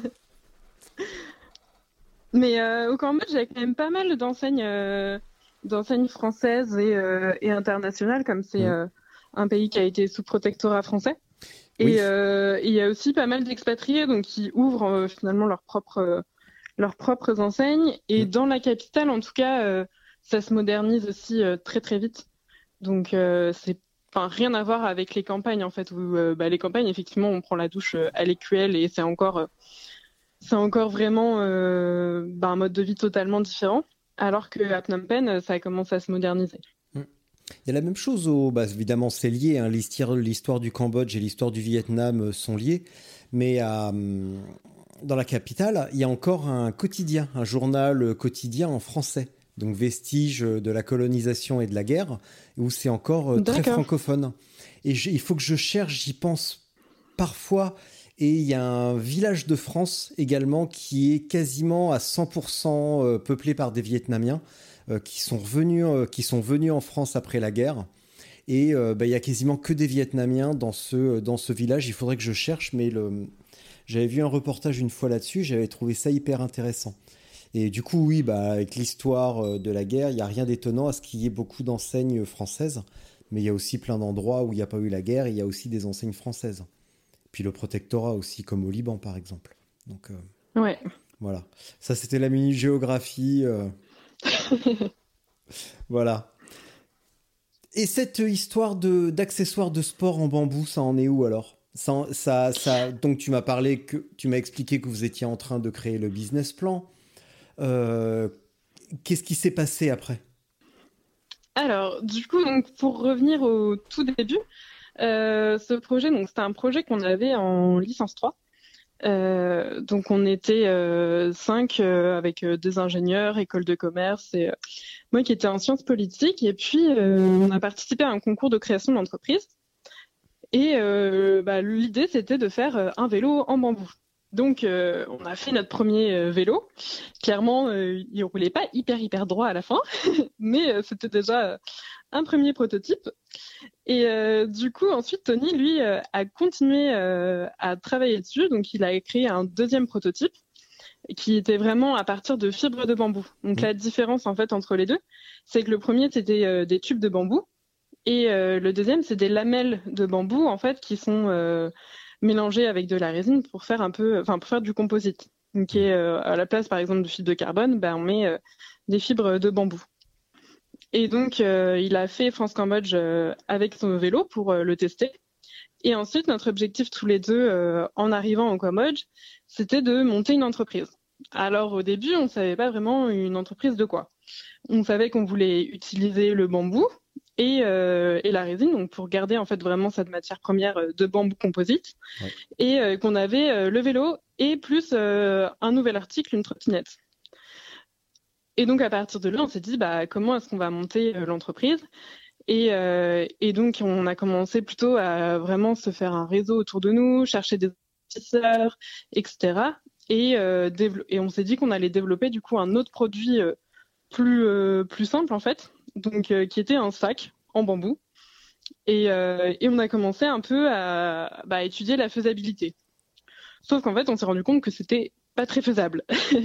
Mais euh, au Cambodge, il y a quand même pas mal d'enseignes, euh, d'enseignes françaises et, euh, et internationales, comme c'est mmh. euh, un pays qui a été sous protectorat français. Et il oui. euh, y a aussi pas mal d'expatriés donc, qui ouvrent euh, finalement leurs propres, euh, leurs propres enseignes. Et mmh. dans la capitale, en tout cas, euh, ça se modernise aussi euh, très très vite. Donc euh, c'est enfin, rien à voir avec les campagnes, en fait, où euh, bah, les campagnes, effectivement, on prend la douche euh, à l'E Q L et c'est encore... Euh, C'est encore vraiment euh, bah, un mode de vie totalement différent, alors qu'à Phnom Penh, ça commence à se moderniser. Il y a la même chose, au... bah, évidemment c'est lié, hein. l'histoire, l'histoire du Cambodge et l'histoire du Vietnam sont liées, mais euh, dans la capitale, il y a encore un quotidien, un journal quotidien en français, donc vestige de la colonisation et de la guerre, où c'est encore très D'accord. francophone. Et je, il faut que je cherche, j'y pense parfois... Et il y a un village de France également qui est quasiment à cent pour cent peuplé par des Vietnamiens euh, qui sont venus, euh, qui sont venus en France après la guerre. Et euh, bah, il y a quasiment que des Vietnamiens dans ce, dans ce village. Il faudrait que je cherche, mais le... j'avais vu un reportage une fois là-dessus, j'avais trouvé ça hyper intéressant. Et du coup, oui, bah, avec l'histoire de la guerre, il n'y a rien d'étonnant à ce qu'il y ait beaucoup d'enseignes françaises. Mais il y a aussi plein d'endroits où il n'y a pas eu la guerre et il y a aussi des enseignes françaises. Puis le protectorat aussi, comme au Liban, par exemple. Donc, euh, ouais. Voilà. Ça, c'était la mini-géographie. Euh... voilà. Et cette histoire de, d'accessoires de sport en bambou, ça en est où, alors ? ça, ça, ça, Donc, tu m'as parlé, que, tu m'as expliqué que vous étiez en train de créer le business plan. Euh, qu'est-ce qui s'est passé après ? Alors, du coup, donc, pour revenir au tout début... Euh, ce projet, donc c'était un projet qu'on avait en licence trois. Euh, donc on était euh, cinq euh, avec euh, des ingénieurs, école de commerce et euh, moi qui étais en sciences politiques. Et puis euh, on a participé à un concours de création d'entreprise. Et euh, bah, l'idée c'était de faire euh, un vélo en bambou. Donc euh, on a fait notre premier euh, vélo. Clairement, euh, il roulait pas hyper hyper droit à la fin, mais euh, c'était déjà euh, un premier prototype. Et euh, du coup, ensuite, Tony, lui, euh, a continué euh, à travailler dessus. Donc, il a créé un deuxième prototype qui était vraiment à partir de fibres de bambou. Donc, mmh. la différence, en fait, entre les deux, c'est que le premier, c'était euh, des tubes de bambou. Et euh, le deuxième, c'est des lamelles de bambou, en fait, qui sont euh, mélangées avec de la résine pour faire un peu, enfin, pour faire du composite. Donc, et, euh, à la place, par exemple, de fibres de carbone, ben, on met euh, des fibres de bambou. Et donc, euh, il a fait France-Cambodge euh, avec son vélo pour euh, le tester. Et ensuite, notre objectif tous les deux, euh, en arrivant au Cambodge, c'était de monter une entreprise. Alors, au début, on ne savait pas vraiment une entreprise de quoi. On savait qu'on voulait utiliser le bambou et, euh, et la résine, donc pour garder en fait vraiment cette matière première de bambou composite. Ouais. Et euh, qu'on avait euh, le vélo et plus euh, un nouvel article, une trottinette. Et donc, à partir de là, on s'est dit, bah, comment est-ce qu'on va monter euh, l'entreprise ? Et, euh, et donc, on a commencé plutôt à vraiment se faire un réseau autour de nous, chercher des investisseurs, et cetera. Et, euh, dévelop- et on s'est dit qu'on allait développer, du coup, un autre produit euh, plus, euh, plus simple, en fait, donc euh, qui était un sac en bambou. Et, euh, et on a commencé un peu à bah, étudier la faisabilité. Sauf qu'en fait, on s'est rendu compte que c'était pas très faisable.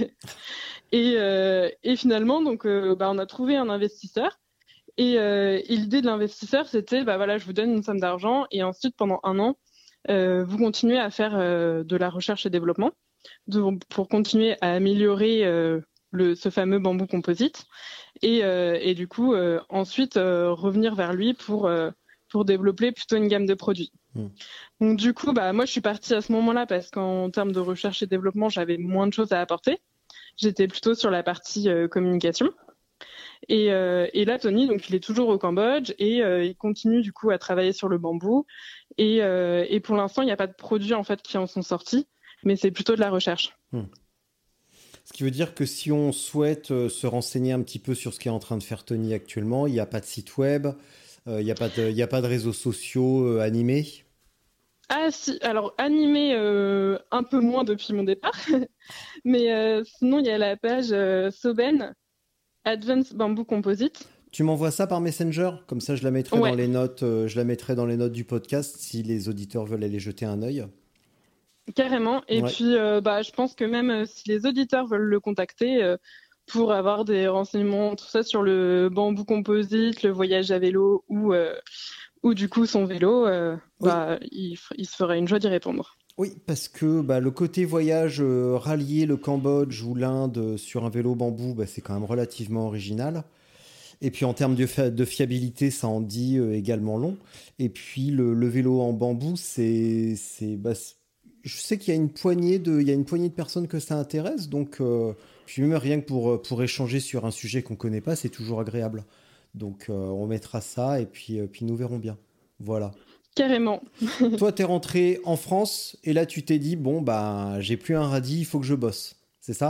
Et, euh, et finalement, donc, euh, bah, on a trouvé un investisseur. Et, euh, et l'idée de l'investisseur, c'était, bah voilà, je vous donne une somme d'argent et ensuite, pendant un an, euh, vous continuez à faire euh, de la recherche et développement de, pour continuer à améliorer euh, le, ce fameux bambou composite et, euh, et du coup euh, ensuite euh, revenir vers lui pour, euh, pour développer plutôt une gamme de produits. Mmh. Donc du coup, bah, moi je suis partie à ce moment-là parce qu'en termes de recherche et développement, j'avais moins de choses à apporter. J'étais plutôt sur la partie euh, communication. Et, euh, et là, Tony, donc il est toujours au Cambodge et euh, il continue du coup à travailler sur le bambou. Et, euh, et pour l'instant, il n'y a pas de produits en fait qui en sont sortis, mais c'est plutôt de la recherche. Mmh. Ce qui veut dire que si on souhaite euh, se renseigner un petit peu sur ce qu'est en train de faire Tony actuellement, il n'y a pas de site web, il euh, n'y a pas de, il n'y a pas de réseaux sociaux euh, animés. Ah si, alors animé euh, un peu moins depuis mon départ, mais euh, sinon il y a la page euh, Soben Advanced Bamboo Composite. Tu m'envoies ça par Messenger, comme ça je la mettrai ouais. dans les notes, euh, je la mettrai dans les notes du podcast si les auditeurs veulent aller jeter un œil. Carrément. Et ouais. puis euh, bah je pense que même euh, si les auditeurs veulent le contacter euh, pour avoir des renseignements tout ça sur le bambou composite, le voyage à vélo ou euh, ou du coup son vélo, euh, oui. bah, il, il se ferait une joie d'y répondre. Oui, parce que bah, le côté voyage, euh, rallier le Cambodge ou l'Inde sur un vélo bambou, bah, c'est quand même relativement original. Et puis en termes de, fa- de fiabilité, ça en dit euh, également long. Et puis le, le vélo en bambou, c'est, c'est, bah, c'est... je sais qu'il y a une poignée de, il y a une poignée de personnes que ça intéresse. Donc, euh, puis même rien que pour, pour échanger sur un sujet qu'on ne connaît pas, c'est toujours agréable. Donc euh, on mettra ça et puis, euh, puis nous verrons bien. Voilà. Carrément. Toi, t'es rentré en France et là, tu t'es dit, bon, bah, j'ai plus un radis, il faut que je bosse. C'est ça ?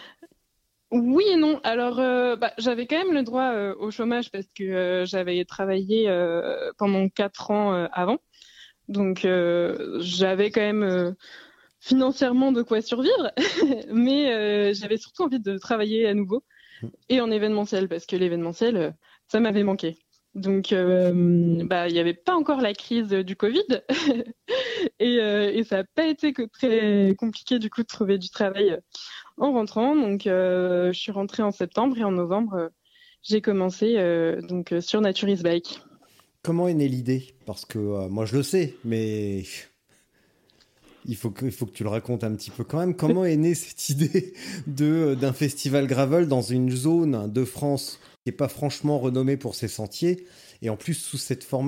Oui et non. Alors, euh, bah, j'avais quand même le droit euh, au chômage parce que euh, j'avais travaillé euh, pendant quatre ans euh, avant. Donc, euh, j'avais quand même euh, financièrement de quoi survivre. Mais euh, j'avais surtout envie de travailler à nouveau et en événementiel parce que l'événementiel, ça m'avait manqué. Donc, euh, bah, il n'y avait pas encore la crise du Covid et, euh, et ça n'a pas été que très compliqué du coup de trouver du travail en rentrant. Donc, euh, je suis rentrée en septembre et en novembre, euh, j'ai commencé euh, donc sur Naturis Bike. Comment est née l'idée ? Parce que euh, moi, je le sais, mais il faut que, il faut que tu le racontes un petit peu quand même. Comment est née cette idée de, d'un festival gravel dans une zone de France qui n'est pas franchement renommée pour ses sentiers, et en plus sous cette forme-là ?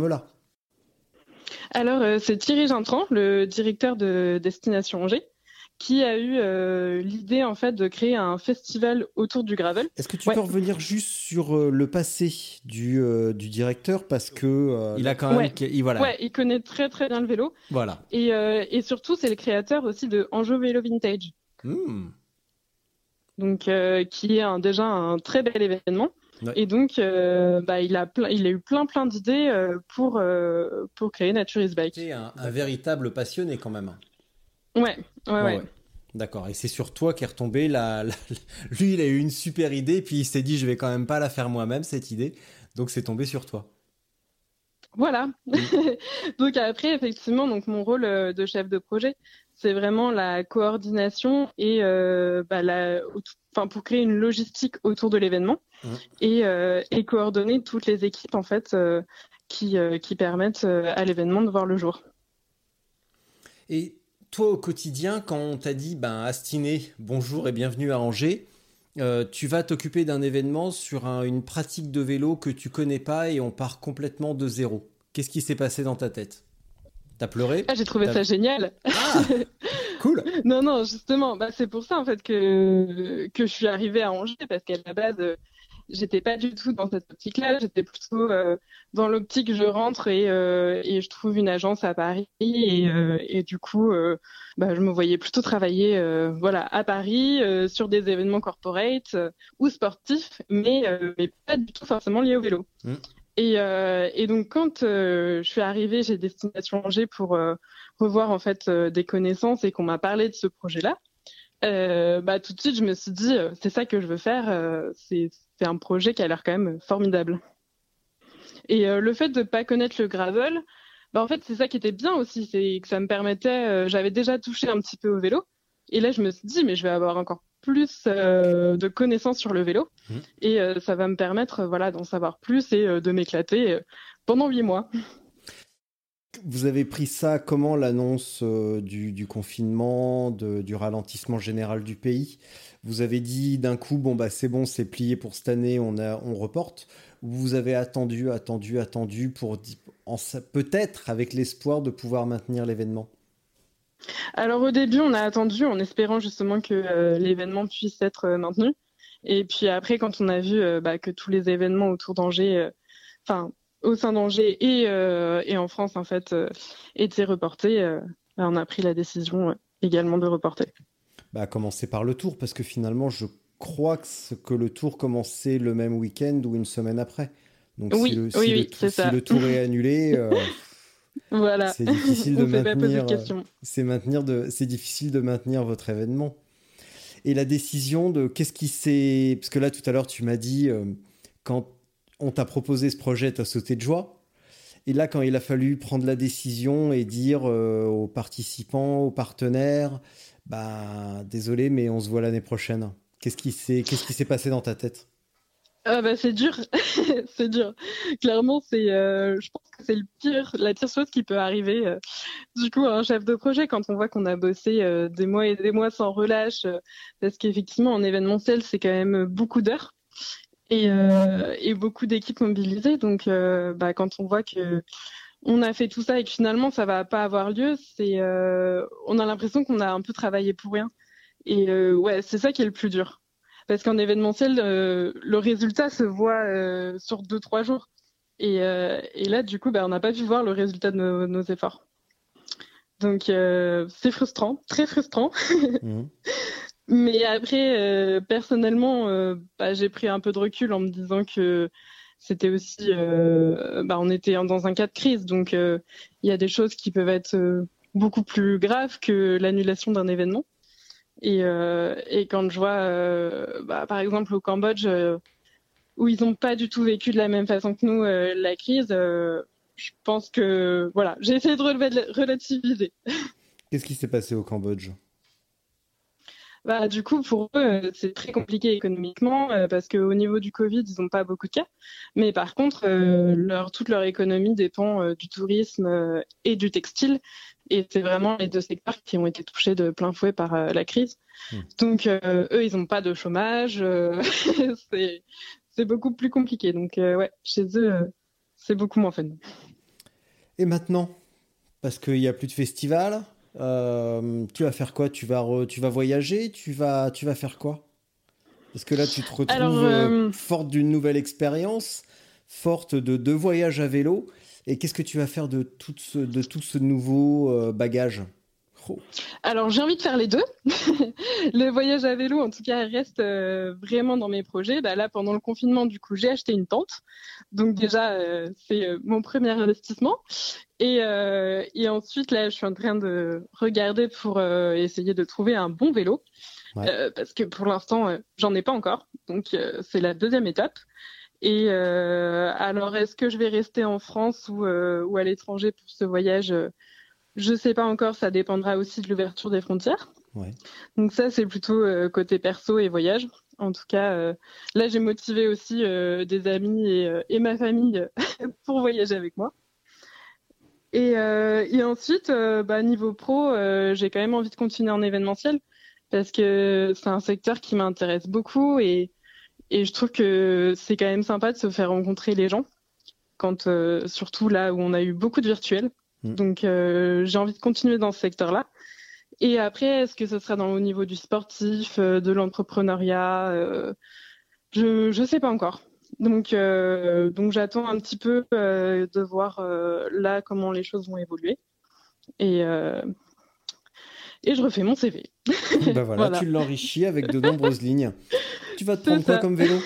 Alors, euh, c'est Thierry Gintran, le directeur de Destination Angers, qui a eu euh, l'idée en fait de créer un festival autour du gravel. Est-ce que tu ouais. peux revenir juste sur euh, le passé du, euh, du directeur, parce que euh, il a quand même, ouais. il, voilà. Ouais, il connaît très très bien le vélo. Voilà. Et, euh, et surtout, c'est le créateur aussi de Anjou Vélo Vintage. Mmh. Donc, euh, qui est un, déjà un très bel événement. Ouais. Et donc, euh, bah, il a plein, il a eu plein plein d'idées euh, pour euh, pour créer Naturis Bike. C'est un, un véritable passionné quand même. Ouais, ouais, ouais. ouais. ouais. D'accord. Et c'est sur toi qu'est retombé la, la. Lui, il a eu une super idée, puis il s'est dit, je vais quand même pas la faire moi-même cette idée. Donc, c'est tombé sur toi. Voilà. Mmh. Donc après, effectivement, donc mon rôle de chef de projet, c'est vraiment la coordination et euh, bah, la, enfin pour créer une logistique autour de l'événement mmh. et, euh, et coordonner toutes les équipes en fait euh, qui euh, qui permettent euh, à l'événement de voir le jour. Et toi, au quotidien, quand on t'a dit, ben Astiné, bonjour et bienvenue à Angers. Euh, tu vas t'occuper d'un événement sur un, une pratique de vélo que tu connais pas et on part complètement de zéro. Qu'est-ce qui s'est passé dans ta tête ? T'as pleuré ? Ah, j'ai trouvé T'as... ça génial. Ah, cool. Non, non, justement, bah, c'est pour ça en fait que que je suis arrivée à Angers parce qu'à la base, euh, j'étais pas du tout dans cette optique-là. J'étais plutôt euh, dans l'optique je rentre et euh, et je trouve une agence à Paris et euh, et du coup, euh, bah, je me voyais plutôt travailler, euh, voilà, à Paris euh, sur des événements corporate euh, ou sportifs, mais euh, mais pas du tout forcément liés au vélo. Mmh. Et, euh, et donc quand euh, je suis arrivée chez Destination Angers pour euh, revoir en fait euh, des connaissances et qu'on m'a parlé de ce projet-là, euh, bah tout de suite je me suis dit euh, c'est ça que je veux faire. Euh, c'est, c'est un projet qui a l'air quand même formidable. Et euh, le fait de pas connaître le gravel, bah en fait c'est ça qui était bien aussi, c'est que ça me permettait. Euh, j'avais déjà touché un petit peu au vélo, et là je me suis dit mais je vais avoir encore plus euh, de connaissances sur le vélo mmh. et euh, ça va me permettre euh, voilà d'en savoir plus et euh, de m'éclater euh, pendant huit mois. vous avez pris ça comment, l'annonce euh, du, du confinement, de, du ralentissement général du pays? Vous avez dit d'un coup, bon, bah, c'est bon, c'est plié pour cette année, on, a, on reporte? Ou vous avez attendu, attendu, attendu pour en, peut-être avec l'espoir de pouvoir maintenir l'événement? Alors au début, on a attendu en espérant justement que euh, l'événement puisse être euh, maintenu. Et puis après, quand on a vu euh, bah, que tous les événements autour d'Angers, enfin euh, au sein d'Angers et, euh, et en France en fait, euh, étaient reportés, euh, bah, on a pris la décision euh, également de reporter. Bah, commencer par le Tour, parce que finalement, je crois que, ce, que le Tour commençait le même week-end ou une semaine après. Donc oui, si, le, oui, si, oui, le, c'est si ça. le Tour est annulé, euh, voilà. c'est difficile de on s'est pas posé de maintenir. questions. C'est maintenir de, c'est difficile de maintenir votre événement. Et la décision de qu'est-ce qui s'est... Parce que là, tout à l'heure, tu m'as dit, euh, quand on t'a proposé ce projet, tu as sauté de joie. Et là, quand il a fallu prendre la décision et dire euh, aux participants, aux partenaires, bah, désolé, mais on se voit l'année prochaine. Qu'est-ce qui s'est, qu'est-ce qui s'est passé dans ta tête? Ah bah c'est dur, c'est dur. Clairement, c'est, euh, je pense que c'est le pire, la pire chose qui peut arriver. Euh, du coup, à un chef de projet, quand on voit qu'on a bossé euh, des mois et des mois sans relâche, euh, parce qu'effectivement, en événementiel, c'est quand même beaucoup d'heures et, euh, et beaucoup d'équipes mobilisées. Donc, euh, bah, quand on voit que on a fait tout ça et que finalement, ça va pas avoir lieu, c'est, euh, on a l'impression qu'on a un peu travaillé pour rien. Et euh, ouais, c'est ça qui est le plus dur. Parce qu'en événementiel, euh, le résultat se voit euh, sur deux, trois jours. Et, euh, et là, du coup, bah, on n'a pas pu voir le résultat de nos, nos efforts. Donc, euh, c'est frustrant, très frustrant. Mmh. Mais après, euh, personnellement, euh, bah, j'ai pris un peu de recul en me disant que c'était aussi... Euh, bah, on était dans un cas de crise. Donc, euh, il y a des choses qui peuvent être euh, beaucoup plus graves que l'annulation d'un événement. Et, euh, et quand je vois, euh, bah, par exemple, au Cambodge, euh, où ils n'ont pas du tout vécu de la même façon que nous euh, la crise, euh, je pense que, voilà, j'ai essayé de relever, de relativiser. Qu'est-ce qui s'est passé au Cambodge? Bah, du coup, pour eux, euh, c'est très compliqué économiquement euh, parce qu'au niveau du Covid, ils n'ont pas beaucoup de cas. Mais par contre, euh, leur, toute leur économie dépend euh, du tourisme euh, et du textile. Et c'est vraiment les deux secteurs qui ont été touchés de plein fouet par euh, la crise. Mmh. Donc, euh, eux, ils n'ont pas de chômage. Euh, c'est, c'est beaucoup plus compliqué. Donc, euh, ouais, chez eux, euh, c'est beaucoup moins fun. Et maintenant, parce qu'il n'y a plus de festival, euh, tu vas faire quoi? Tu vas, re, tu vas voyager? Tu vas, tu vas faire quoi? Parce que là, tu te retrouves Alors, euh... forte d'une nouvelle expérience, forte de deux voyages à vélo. Et qu'est-ce que tu vas faire de tout ce, de tout ce nouveau euh, bagage? Oh. Alors, j'ai envie de faire les deux. Le voyage à vélo, en tout cas, reste euh, vraiment dans mes projets. Bah, là, pendant le confinement, du coup, j'ai acheté une tente. Donc déjà, euh, c'est euh, mon premier investissement. Et, euh, et ensuite, là, je suis en train de regarder pour euh, essayer de trouver un bon vélo. Ouais. Euh, parce que pour l'instant, euh, j'en ai pas encore. Donc, euh, c'est la deuxième étape. Et euh, alors, est-ce que je vais rester en France ou, euh, ou à l'étranger pour ce voyage? Je sais pas encore, ça dépendra aussi de l'ouverture des frontières. Ouais. Donc ça, c'est plutôt euh, côté perso et voyage. En tout cas, euh, là, j'ai motivé aussi euh, des amis et, euh, et ma famille pour voyager avec moi. Et, euh, et ensuite, euh, bah, niveau pro, euh, j'ai quand même envie de continuer en événementiel parce que c'est un secteur qui m'intéresse beaucoup et Et je trouve que c'est quand même sympa de se faire rencontrer les gens, quand, euh, surtout là où on a eu beaucoup de virtuels. Mmh. Donc, euh, j'ai envie de continuer dans ce secteur-là. Et après, est-ce que ce sera dans, au niveau du sportif, euh, de l'entrepreneuriat euh, Je ne sais pas encore. Donc, euh, donc, j'attends un petit peu euh, de voir euh, là comment les choses vont évoluer. Et... Euh, Et je refais mon C V. Ben voilà, voilà, tu l'enrichis avec de nombreuses lignes. Tu vas te prendre quoi comme vélo?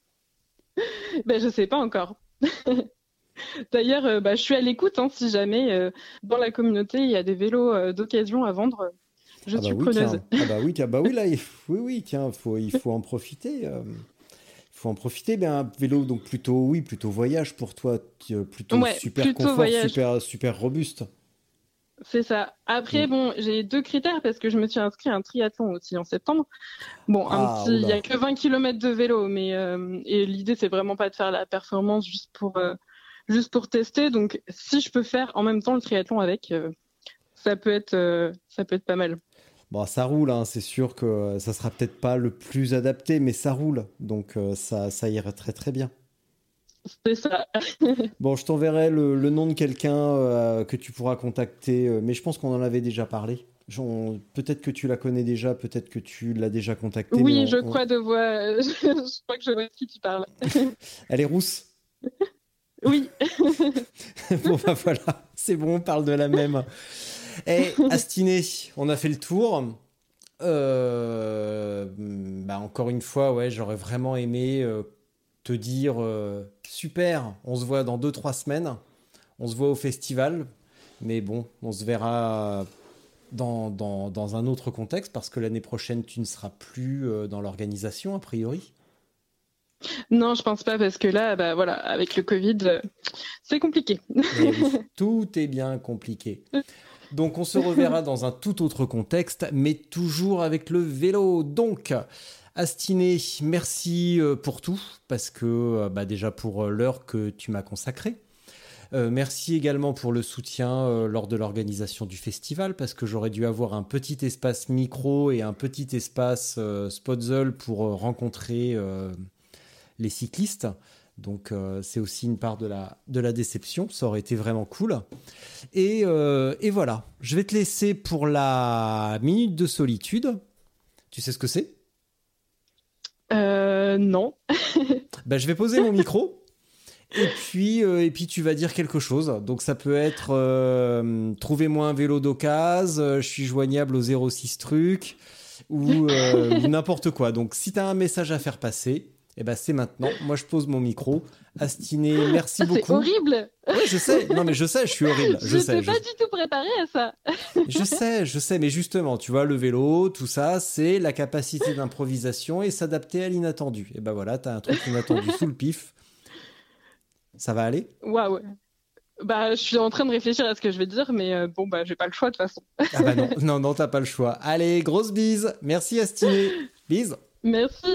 Ben je sais pas encore. D'ailleurs, euh, bah, je suis à l'écoute. Hein, si jamais euh, dans la communauté il y a des vélos euh, d'occasion à vendre, je ah suis bah oui, preneuse. Ah bah oui, tiens, bah oui là, il faut, oui oui, tiens, faut, il faut en profiter. Euh, il faut en profiter. Ben un vélo donc plutôt oui, plutôt voyage pour toi, plutôt ouais, super plutôt confort, voyage. super super robuste. C'est ça. Après, mmh. bon, j'ai deux critères parce que je me suis inscrit à un triathlon aussi en septembre. Bon, ah, un petit, il y a que vingt kilomètres de vélo, mais euh, et l'idée c'est vraiment pas de faire la performance juste pour euh, juste pour tester. Donc, si je peux faire en même temps le triathlon avec, euh, ça peut être, euh, ça peut être pas mal. Bon, ça roule, hein. C'est sûr que ça sera peut-être pas le plus adapté, mais ça roule. Donc, euh, ça, ça irait très très bien. C'est ça. Bon, je t'enverrai le, le nom de quelqu'un euh, que tu pourras contacter, euh, mais je pense qu'on en avait déjà parlé. J'en- Peut-être que tu la connais déjà, peut-être que tu l'as déjà contactée. Oui, mais on- je on- crois de voix. Je crois que je vois de qui tu parles. Elle est rousse. Oui. Bon, bah voilà, c'est bon, on parle de la même. Et Astiné, on a fait le tour. Euh, bah encore une fois, ouais, j'aurais vraiment aimé euh, te dire euh, super, on se voit dans deux trois semaines. On se voit au festival. Mais bon, on se verra dans, dans, dans un autre contexte parce que l'année prochaine, tu ne seras plus euh, dans l'organisation, a priori. Non, je pense pas parce que là, bah voilà, avec le Covid, euh, c'est compliqué. Eh oui, tout est bien compliqué. Donc on se reverra dans un tout autre contexte, mais toujours avec le vélo. Donc, Astiné, merci euh, pour tout, parce que euh, bah, déjà pour euh, l'heure que tu m'as consacrée. Euh, merci également pour le soutien euh, lors de l'organisation du festival, parce que j'aurais dû avoir un petit espace micro et un petit espace euh, Spotzel pour euh, rencontrer euh, les cyclistes. Donc euh, c'est aussi une part de la, de la déception, ça aurait été vraiment cool. Et, euh, et voilà, je vais te laisser pour la minute de solitude. Tu sais ce que c'est ? Euh, non. Ben, je vais poser mon micro et puis, euh, et puis tu vas dire quelque chose. Donc ça peut être euh, trouvez-moi un vélo d'occasion, euh, je suis joignable au zéro six truc ou, euh, ou n'importe quoi. Donc si tu as un message à faire passer, eh ben, c'est maintenant. Moi, je pose mon micro. Astiné, merci Ah, beaucoup. c'est horrible. Oui, je sais. Non, mais je sais, je suis horrible. Je, Je sais. n'étais Je... pas du tout préparée à ça. je sais, je sais. Mais justement, tu vois, le vélo, tout ça, c'est la capacité d'improvisation et s'adapter à l'inattendu. Et ben voilà, t'as un truc inattendu sous le pif. Ça va aller ? Waouh. Bah, je suis en train de réfléchir à ce que je vais dire, mais euh, bon, bah, j'ai pas le choix de toute façon. Ah bah non, non, non, t'as pas le choix. Allez, grosse bise. Merci, Astiné. Bise. Merci.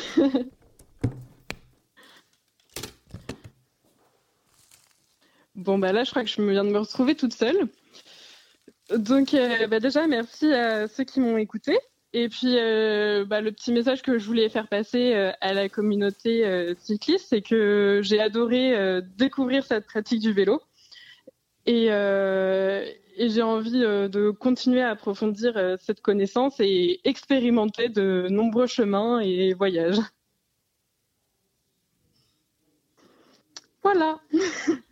Bon, bah là, je crois que je me viens de me retrouver toute seule. Donc, euh, bah, déjà, merci à ceux qui m'ont écouté. Et puis, euh, bah, le petit message que je voulais faire passer euh, à la communauté euh, cycliste, c'est que j'ai adoré euh, découvrir cette pratique du vélo. Et, euh, et j'ai envie euh, de continuer à approfondir euh, cette connaissance et expérimenter de nombreux chemins et voyages. Voilà.